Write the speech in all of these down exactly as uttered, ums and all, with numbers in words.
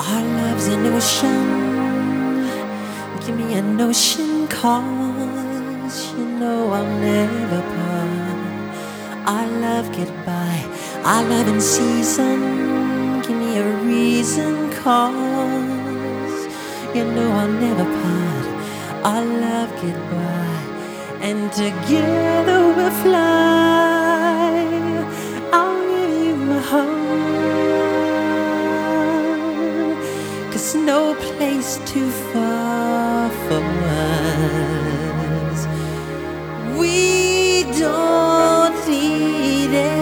Our love's an ocean. Give me an ocean, 'cause you know I'll never part. Our love get by, our love in season. Give me a reason, 'cause you know I'll never part. Our love get by, and together we'll fly. I'll give you my heart, 'cause no place too far for us. We don't need it.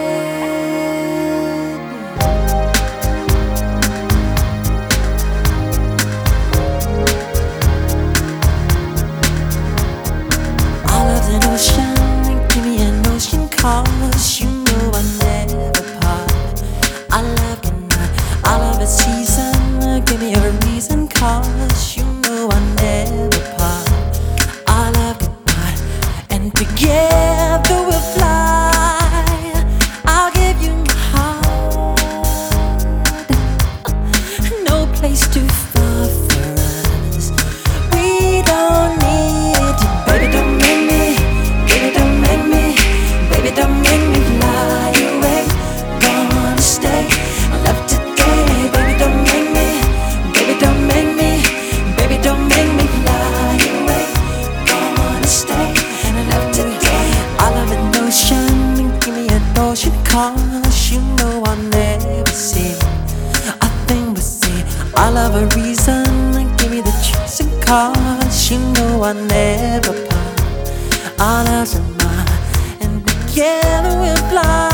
Our love's an ocean. Give me an ocean, 'cause you know I never part. Our love cannot, our love is season. Give me a reason, 'cause you know I never part. Our love cannot, and together we'll fly. I'll give you my heart. No place too far for us. We don't need it. Baby, don't make me, baby, don't make me, baby, don't make me fly away. Gonna stay, love today. Baby, don't make me, baby, don't make me, baby, don't make me fly away. Gonna stay, love today. I love an ocean, give me an ocean, 'cause you know I'll never see a thing but see. I love a reason, give me the choice, 'cause you know I never part. Our love's a mine, and together we'll fly.